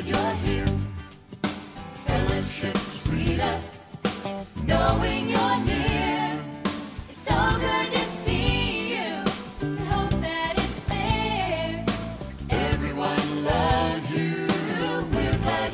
glad you're here. Fellowship sweeter, knowing you're near. It's so good to see you. We hope that it's clear. Everyone loves you. We're glad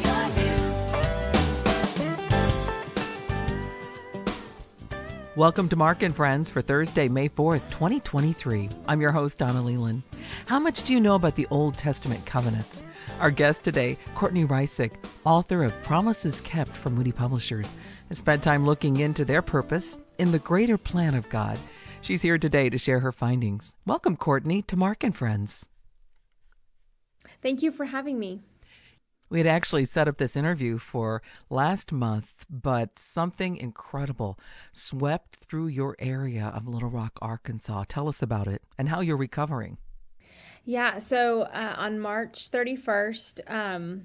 you're here. Welcome to Mark and Friends for Thursday, May 4th, 2023. I'm your host, Donna Leland. How much do you know about the Old Testament covenants? Our guest today, Courtney Reissig, author of Promises Kept from Moody Publishers, has spent time looking into their purpose in the greater plan of God. She's here today to share her findings. Welcome, Courtney, to Mark and Friends. Thank you for having me. We had actually set up this interview for last month, but something incredible swept through your area of Little Rock, Arkansas. Tell us about it and how you're recovering. Yeah, so on March 31st, an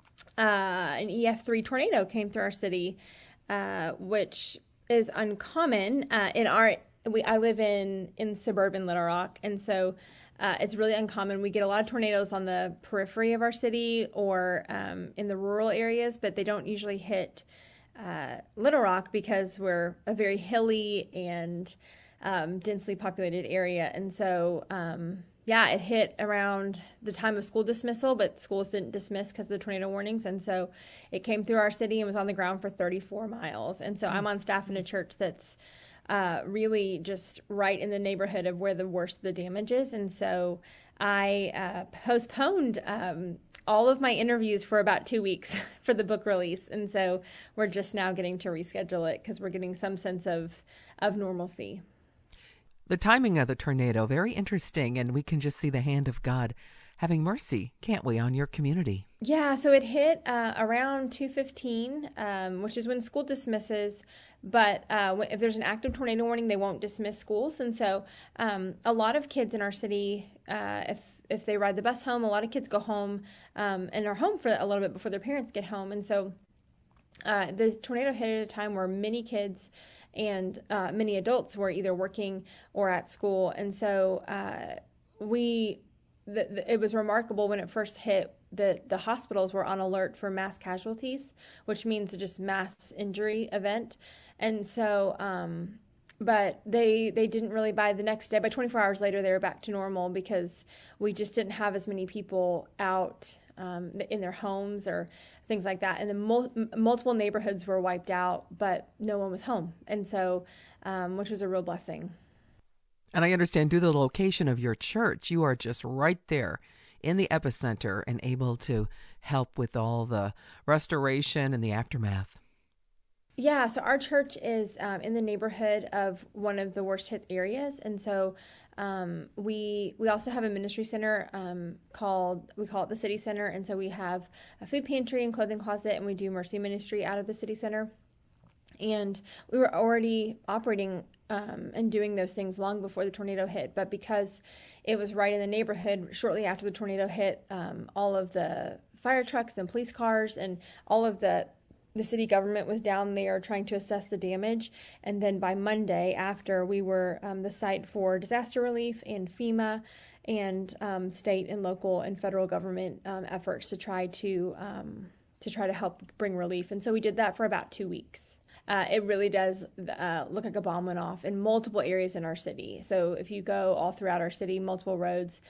EF3 tornado came through our city, which is uncommon. I live in suburban Little Rock, and so it's really uncommon. We get a lot of tornadoes on the periphery of our city or in the rural areas, but they don't usually hit Little Rock because we're a very hilly and densely populated area. And so, it hit around the time of school dismissal, but schools didn't dismiss because of the tornado warnings. And so it came through our city and was on the ground for 34 miles. And so I'm on staff in a church that's really just right in the neighborhood of where the worst of the damage is. And so I postponed all of my interviews for about 2 weeks for the book release. And so we're just now getting to reschedule it because we're getting some sense of normalcy. The timing of the tornado, very interesting, and we can just see the hand of God having mercy, can't we, on your community? Yeah, so it hit around 2:15, which is when school dismisses. But if there's an active tornado warning, they won't dismiss schools. And so a lot of kids in our city, if they ride the bus home, a lot of kids go home and are home for a little bit before their parents get home. And so the tornado hit at a time where many kids and many adults were either working or at school. And so it was remarkable when it first hit. The hospitals were on alert for mass casualties, which means just mass injury event. And so, but they didn't really, by the next day, by 24 hours later, they were back to normal because we just didn't have as many people out in their homes or things like that. And then multiple neighborhoods were wiped out, but no one was home. And so, which was a real blessing. And I understand, due to the location of your church, you are just right there in the epicenter and able to help with all the restoration and the aftermath. Yeah, so our church is in the neighborhood of one of the worst hit areas. And so we also have a ministry center we call it the City Center. And so we have a food pantry and clothing closet, and we do mercy ministry out of the City Center. And we were already operating and doing those things long before the tornado hit. But because it was right in the neighborhood, shortly after the tornado hit, all of the fire trucks and police cars and all of the city government was down there trying to assess the damage. And then by Monday, after, we were the site for disaster relief and FEMA and state and local and federal government efforts to try to help bring relief. And so we did that for about 2 weeks. It really does look like a bomb went off in multiple areas in our city. So if you go all throughout our city, multiple roads,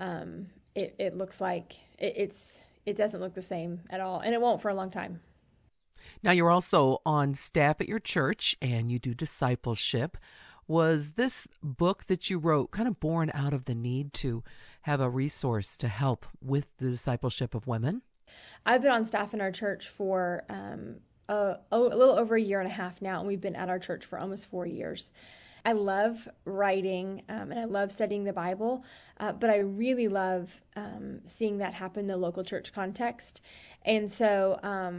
it looks like it doesn't look the same at all, and it won't for a long time. Now, you're also on staff at your church, and you do discipleship. Was this book that you wrote kind of born out of the need to have a resource to help with the discipleship of women? I've been on staff in our church for a little over a year and a half now, and we've been at our church for almost 4 years. I love writing and I love studying the Bible, but I really love seeing that happen in the local church context. And so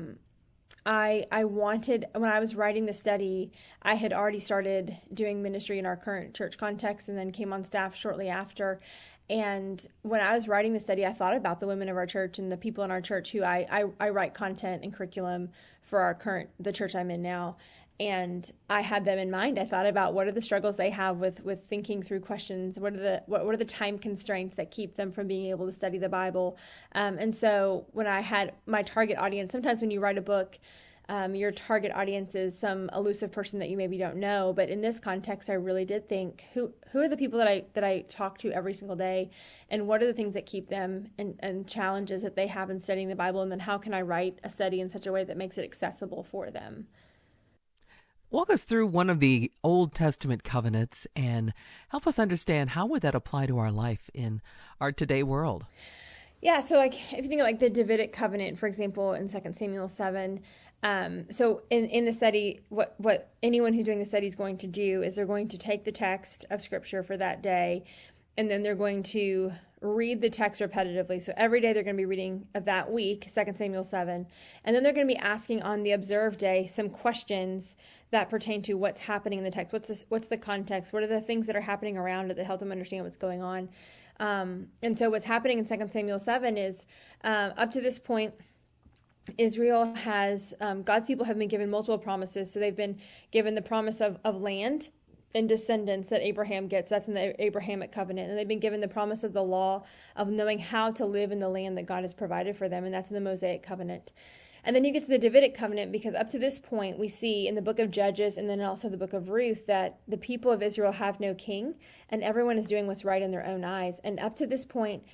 I wanted, when I was writing the study, I had already started doing ministry in our current church context and then came on staff shortly after. And when I was writing the study, I thought about the women of our church and the people in our church who I write content and curriculum for the church I'm in now. And I had them in mind. I thought about what are the struggles they have with thinking through questions. What are the time constraints that keep them from being able to study the Bible? And so when I had my target audience, sometimes when you write a book, your target audience is some elusive person that you maybe don't know. But in this context, I really did think, who are the people that I talk to every single day, and what are the things that keep them and challenges that they have in studying the Bible, and then how can I write a study in such a way that makes it accessible for them? Walk us through one of the Old Testament covenants and help us understand how would that apply to our life in our today world. Yeah, so like if you think of like the Davidic covenant, for example, in 2 Samuel 7, so in the study, what anyone who's doing the study is going to do is they're going to take the text of Scripture for that day, and then they're going to read the text repetitively. So every day they're going to be reading of that week, 2 Samuel 7, and then they're going to be asking on the observed day some questions that pertain to what's happening in the text. What's the context? What are the things that are happening around it that help them understand what's going on? And so what's happening in 2 Samuel 7 is up to this point, Israel has, God's people have been given multiple promises. So they've been given the promise of land and descendants that Abraham gets. That's in the Abrahamic covenant. And they've been given the promise of the law of knowing how to live in the land that God has provided for them. And that's in the Mosaic covenant. And then you get to the Davidic covenant, because up to this point, we see in the book of Judges and then also the book of Ruth that the people of Israel have no king and everyone is doing what's right in their own eyes. And up to this point,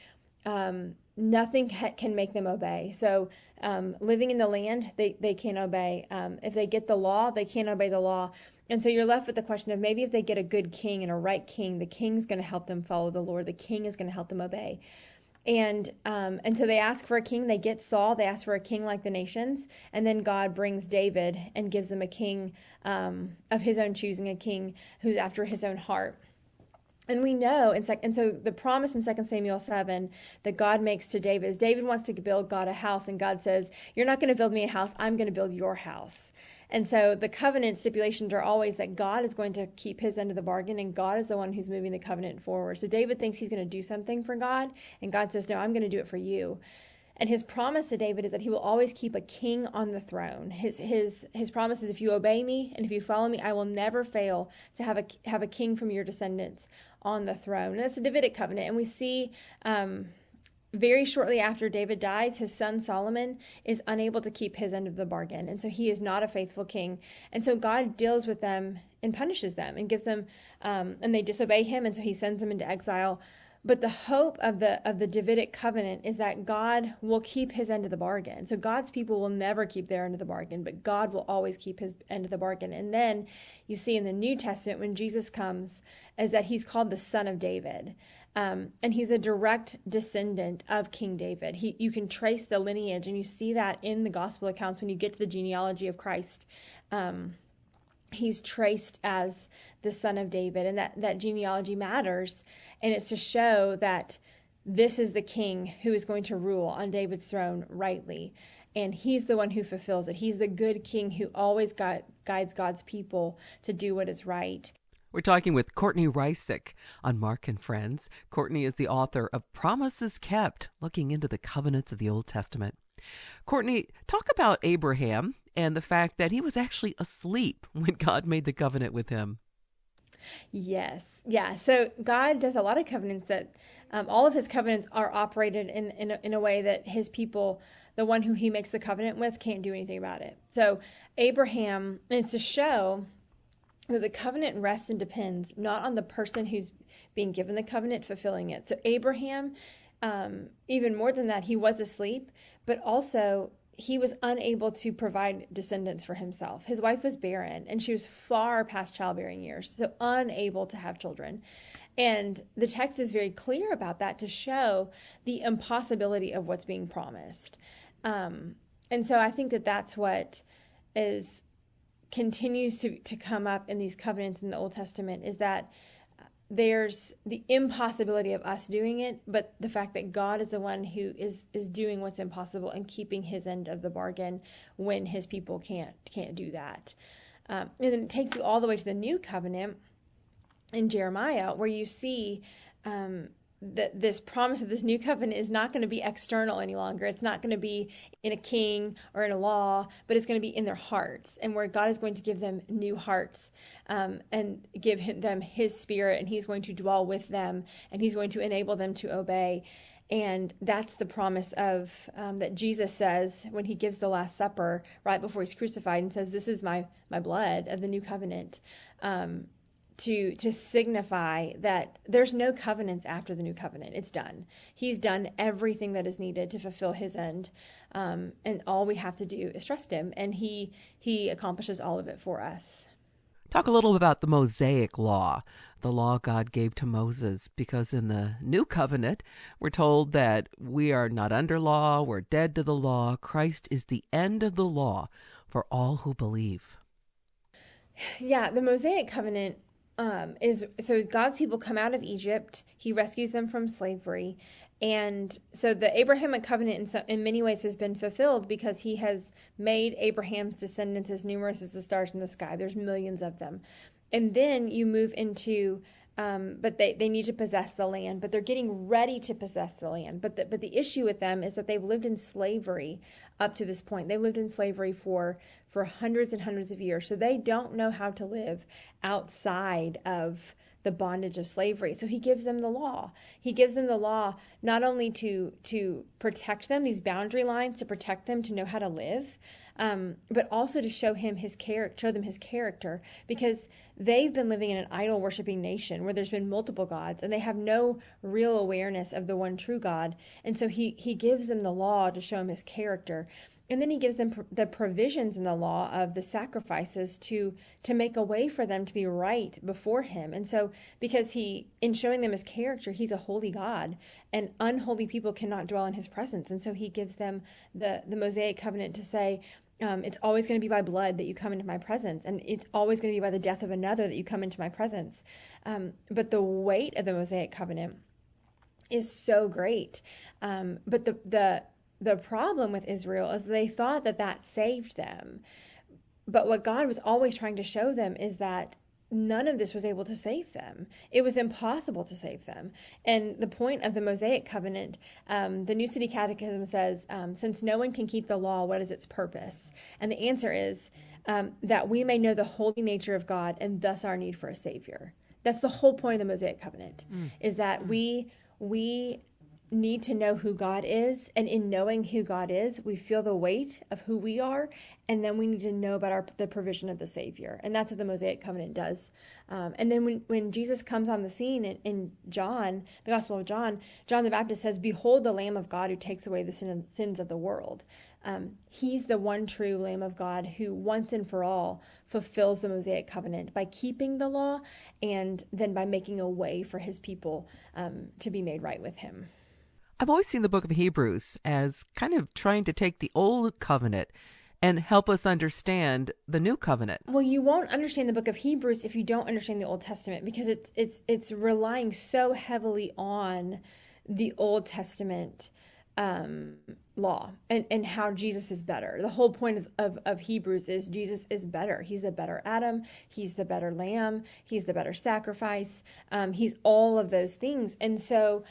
nothing can make them obey. So living in the land, they can't obey. If they get the law, they can't obey the law. And so you're left with the question of maybe if they get a good king and a right king, the king's going to help them follow the Lord. The king is going to help them obey. And so they ask for a king. They get Saul. They ask for a king like the nations. And then God brings David and gives them a king of his own choosing, a king who's after his own heart. And we know, and so the promise in 2 Samuel 7 that God makes to David is David wants to build God a house, and God says, you're not going to build me a house, I'm going to build your house. And so the covenant stipulations are always that God is going to keep his end of the bargain, and God is the one who's moving the covenant forward. So David thinks he's going to do something for God, and God says, no, I'm going to do it for you. And his promise to David is that he will always keep a king on the throne. His promise is, if you obey me and if you follow me, I will never fail to have a king from your descendants on the throne. And that's a Davidic covenant. And we see very shortly after David dies, his son Solomon is unable to keep his end of the bargain. And so he is not a faithful king. And so God deals with them and punishes them and gives them, and they disobey him. And so he sends them into exile. But the hope of the Davidic covenant is that God will keep his end of the bargain. So God's people will never keep their end of the bargain, but God will always keep his end of the bargain. And then you see in the New Testament, when Jesus comes, is that he's called the Son of David. And he's a direct descendant of King David. You can trace the lineage, and you see that in the gospel accounts when you get to the genealogy of Christ. He's traced as the son of David, and that genealogy matters. And it's to show that this is the king who is going to rule on David's throne rightly. And he's the one who fulfills it. He's the good king who always guides God's people to do what is right. We're talking with Courtney Reissig on Mark and Friends. Courtney is the author of Promises Kept, looking into the covenants of the Old Testament. Courtney, talk about Abraham and the fact that he was actually asleep when God made the covenant with him. Yes. Yeah. So God does a lot of covenants that all of his covenants are operated in a way that his people, the one who he makes the covenant with, can't do anything about it. So Abraham, and it's to show that the covenant rests and depends not on the person who's being given the covenant fulfilling it. So Abraham, even more than that, he was asleep, but also he was unable to provide descendants for himself. His wife was barren, and she was far past childbearing years, so unable to have children. And the text is very clear about that to show the impossibility of what's being promised. And so I think that that's what continues to come up in these covenants in the Old Testament, is that there's the impossibility of us doing it, but the fact that God is the one who is doing what's impossible and keeping his end of the bargain when his people can't do that. And then it takes you all the way to the New Covenant in Jeremiah, where you see this promise of this new covenant is not going to be external any longer. It's not going to be in a king or in a law, but it's going to be in their hearts, and where God is going to give them new hearts, and give them his spirit, and he's going to dwell with them, and he's going to enable them to obey. And that's the promise of that Jesus says when he gives the Last Supper right before he's crucified, and says, "This is my blood of the new covenant," to signify that there's no covenants after the new covenant. It's done. He's done everything that is needed to fulfill his end, and all we have to do is trust him, and he accomplishes all of it for us. Talk a little about the Mosaic Law, the law God gave to Moses, because in the New Covenant, we're told that we are not under law, we're dead to the law. Christ is the end of the law for all who believe. Yeah, the Mosaic Covenant is so God's people come out of Egypt. He rescues them from slavery. And so the Abrahamic covenant in many ways has been fulfilled because he has made Abraham's descendants as numerous as the stars in the sky. There's millions of them. And then you move into, but they need to possess the land, but they're getting ready to possess the land. But the issue with them is that they've lived in slavery up to this point. They lived in slavery for hundreds and hundreds of years. So they don't know how to live outside of the bondage of slavery. So he gives them the law. He gives them the law not only to protect them, these boundary lines to protect them, to know how to live, but also to show them his character, because they've been living in an idol worshiping nation where there's been multiple gods, and they have no real awareness of the one true God. And so he gives them the law to show them his character. And then he gives them the provisions in the law of the sacrifices to make a way for them to be right before him. And so because in showing them his character, he's a holy God, and unholy people cannot dwell in his presence. And so he gives them the Mosaic covenant to say, it's always going to be by blood that you come into my presence, and it's always going to be by the death of another that you come into my presence. But the weight of the Mosaic covenant is so great. But the problem with Israel is they thought that saved them. But what God was always trying to show them is that none of this was able to save them. It was impossible to save them. And the point of the Mosaic covenant, the New City Catechism says, since no one can keep the law, what is its purpose? And the answer is that we may know the holy nature of God and thus our need for a Savior. That's the whole point of the Mosaic covenant, is that we need to know who God is, and in knowing who God is, we feel the weight of who we are, and then we need to know about the provision of the Savior, and that's what the Mosaic Covenant does. And then when Jesus comes on the scene in John, the Gospel of John, John the Baptist says, "Behold the Lamb of God who takes away the sins of the world." He's the one true Lamb of God who once and for all fulfills the Mosaic Covenant by keeping the law, and then by making a way for his people to be made right with him. I've always seen the book of Hebrews as kind of trying to take the old covenant and help us understand the new covenant. Well, you won't understand the book of Hebrews if you don't understand the Old Testament, because it's relying so heavily on the Old Testament law and how Jesus is better. The whole point of Hebrews is Jesus is better. He's the better Adam. He's the better lamb. He's the better sacrifice. He's all of those things. And so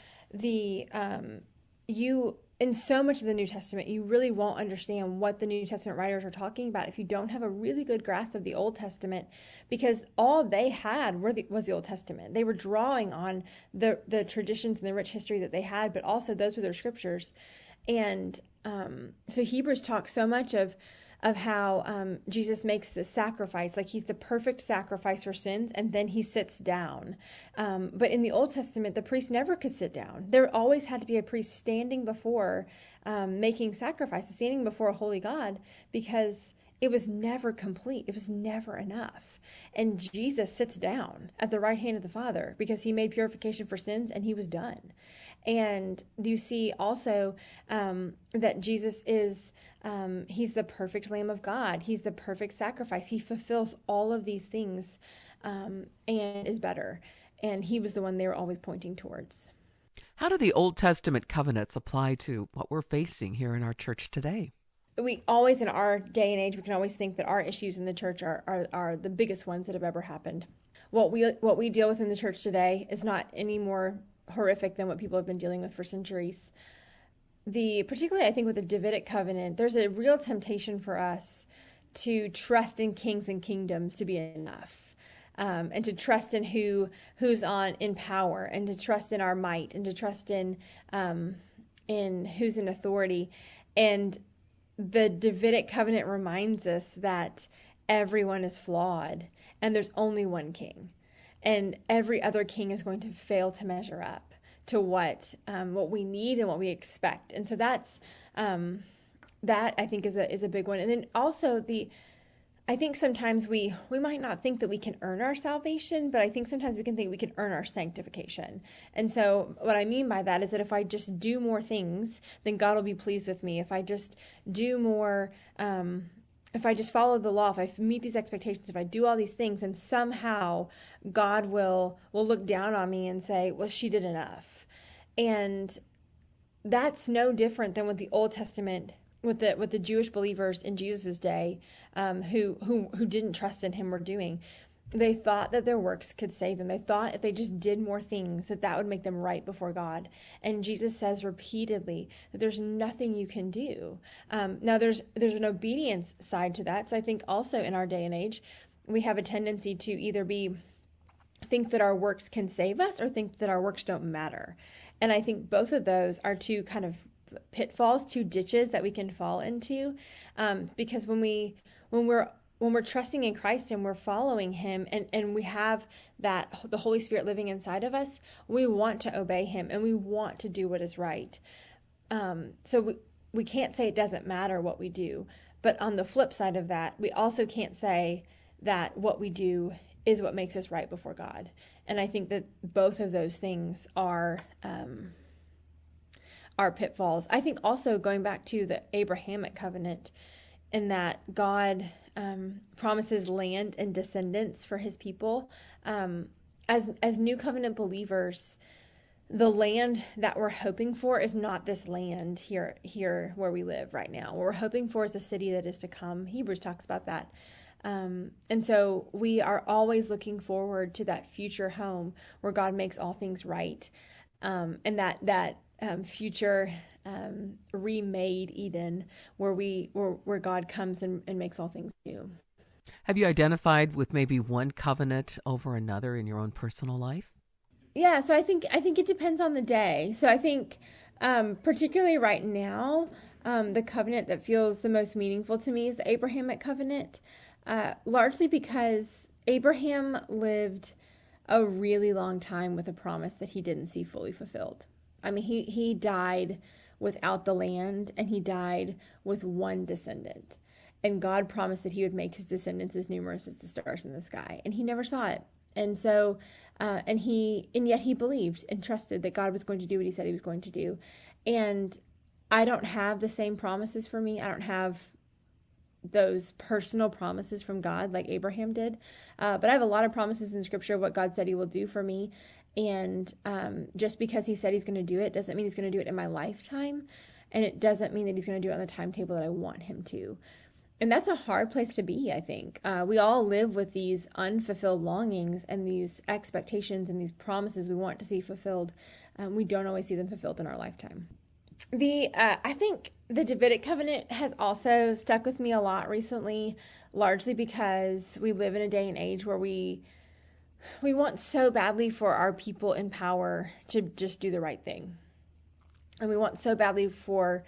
in so much of the New Testament, you really won't understand what the New Testament writers are talking about if you don't have a really good grasp of the Old Testament, because all they had was the Old Testament. They were drawing on the traditions and the rich history that they had, but also those were their scriptures. And so Hebrews talks so much of how Jesus makes the sacrifice, like he's the perfect sacrifice for sins, and then he sits down. But in the Old Testament, the priest never could sit down. There always had to be a priest standing before making sacrifices, standing before a holy God, because it was never complete. It was never enough. And Jesus sits down at the right hand of the Father because he made purification for sins and he was done. And you see also that Jesus is, he's the perfect Lamb of God. He's the perfect sacrifice. He fulfills all of these things and is better. And he was the one they were always pointing towards. How do the Old Testament covenants apply to what we're facing here in our church today? We always, in our day and age, we can always think that our issues in the church are the biggest ones that have ever happened. What we deal with in the church today is not any more horrific than what people have been dealing with for centuries. Particularly, I think, with the Davidic covenant, there's a real temptation for us to trust in kings and kingdoms to be enough, and to trust in who's in power, and to trust in our might, and to trust in who's in authority. And the Davidic covenant reminds us that everyone is flawed, and there's only one king, and every other king is going to fail to measure up to what we need and what we expect. And so that's that, I think, is a big one. And then also I think sometimes we might not think that we can earn our salvation, but I think sometimes we can think we can earn our sanctification. And so what I mean by that is that if I just do more things, then God will be pleased with me. If I just do more, if I just follow the law, if I meet these expectations, if I do all these things, and somehow God will look down on me and say, well, she did enough. And that's no different than what the Old Testament, with the Jewish believers in Jesus' day, who didn't trust in him, were doing. They thought that their works could save them. They thought if they just did more things, that would make them right before God. And Jesus says repeatedly that there's nothing you can do. Now there's an obedience side to that. So I think also in our day and age, we have a tendency to either think that our works can save us, or think that our works don't matter. And I think both of those are two kind of pitfalls, two ditches that we can fall into, because when we're trusting in Christ and we're following him, and we have the Holy Spirit living inside of us, we want to obey him and we want to do what is right. So we can't say it doesn't matter what we do, but on the flip side of that, we also can't say that what we do is what makes us right before God. And I think that both of those things are pitfalls. I think also, going back to the Abrahamic covenant, in that God promises land and descendants for his people. As new covenant believers, the land that we're hoping for is not this land here where we live right now. What we're hoping for is a city that is to come. Hebrews talks about that. And so we are always looking forward to that future home where God makes all things right. And that future remade Eden where God comes and makes all things new. Have you identified with maybe one covenant over another in your own personal life? Yeah, so I think it depends on the day. So I think particularly right now, the covenant that feels the most meaningful to me is the Abrahamic covenant, largely because Abraham lived a really long time with a promise that he didn't see fully fulfilled. I mean, he died without the land, and he died with one descendant. And God promised that he would make his descendants as numerous as the stars in the sky, and he never saw it. And so, and yet he believed and trusted that God was going to do what he said he was going to do. And I don't have the same promises for me. I don't have those personal promises from God like Abraham did. But I have a lot of promises in Scripture of what God said he will do for me. And just because he said he's going to do it doesn't mean he's going to do it in my lifetime. And it doesn't mean that he's going to do it on the timetable that I want him to. And that's a hard place to be, I think. We all live with these unfulfilled longings and these expectations and these promises we want to see fulfilled. We don't always see them fulfilled in our lifetime. I think the Davidic covenant has also stuck with me a lot recently, largely because we live in a day and age where we want so badly for our people in power to just do the right thing. And we want so badly for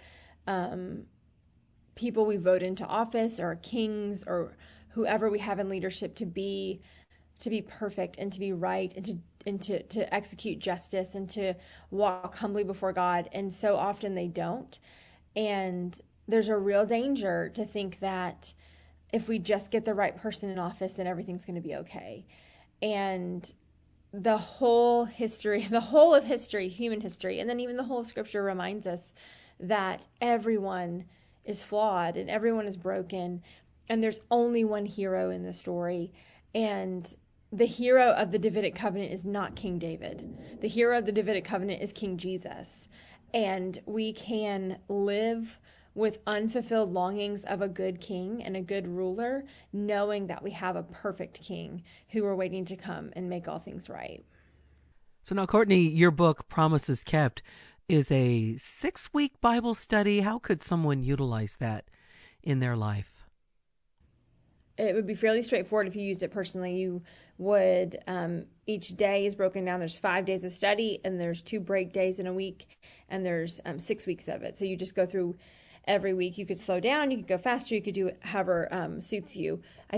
people we vote into office, or kings, or whoever we have in leadership, to be perfect and to be right and to execute justice and to walk humbly before God. And so often they don't. And there's a real danger to think that if we just get the right person in office, then everything's going to be okay. And the whole of history, human history, and then even the whole of Scripture reminds us that everyone is flawed and everyone is broken, and there's only one hero in the story. And the hero of the Davidic covenant is not King David. The hero of the Davidic covenant is King Jesus. And we can live with unfulfilled longings of a good king and a good ruler, knowing that we have a perfect king who are waiting to come and make all things right. So now, Courtney, your book, Promises Kept, is a 6-week Bible study. How could someone utilize that in their life? It would be fairly straightforward if you used it personally. You would, each day is broken down. There's 5 days of study, and there's 2 break days in a week, and there's 6 weeks of it. So you just go through every week. You could slow down, you could go faster, you could do it however suits you.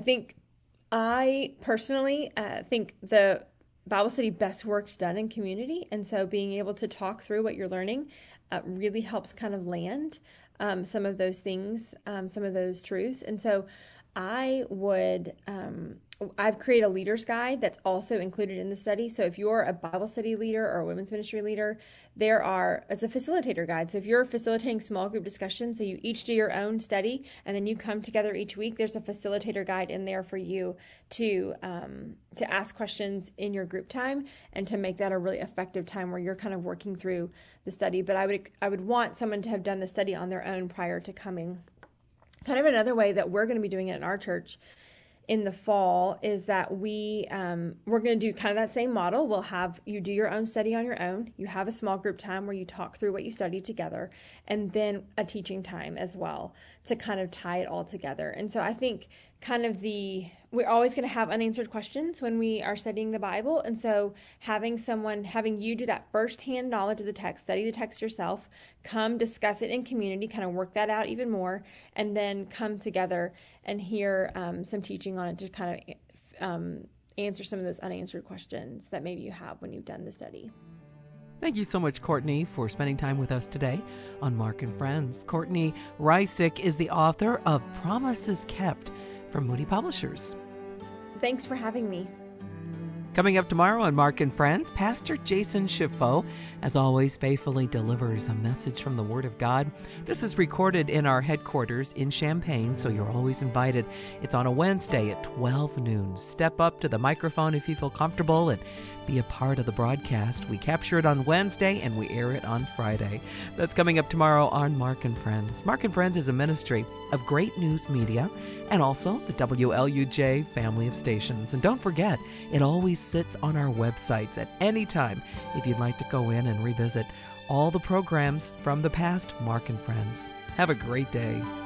I personally think the Bible study best works done in community, and so being able to talk through what you're learning really helps kind of land some of those things, some of those truths. And so I've created a leader's guide that's also included in the study. So if you're a Bible study leader or a women's ministry leader, it's a facilitator guide. So if you're facilitating small group discussions, so you each do your own study and then you come together each week, there's a facilitator guide in there for you to ask questions in your group time and to make that a really effective time where you're kind of working through the study. But I would want someone to have done the study on their own prior to coming. Kind of another way that we're going to be doing it in our church in the fall is that we're going to do kind of that same model. We'll have you do your own study on your own. You have a small group time where you talk through what you studied together, and then a teaching time as well to kind of tie it all together. And so I think we're always going to have unanswered questions when we are studying the Bible. And so having you do that firsthand knowledge of the text, study the text yourself, come discuss it in community, kind of work that out even more, and then come together and hear some teaching on it to kind of answer some of those unanswered questions that maybe you have when you've done the study. Thank you so much, Courtney, for spending time with us today on Mark and Friends. Courtney Reisick is the author of Promises Kept from Moody Publishers. Thanks for having me. Coming up tomorrow on Mark and Friends, Pastor Jason Schiffo, as always, faithfully delivers a message from the Word of God. This is recorded in our headquarters in Champaign, so you're always invited. It's on a Wednesday at 12 noon. Step up to the microphone if you feel comfortable and be a part of the broadcast. We capture it on Wednesday and we air it on Friday. That's coming up tomorrow on Mark and Friends. Mark and Friends is a ministry of Great News Media and also the WLUJ family of stations. And don't forget, it always sits on our websites at any time if you'd like to go in and revisit all the programs from the past Mark and Friends. Have a great day.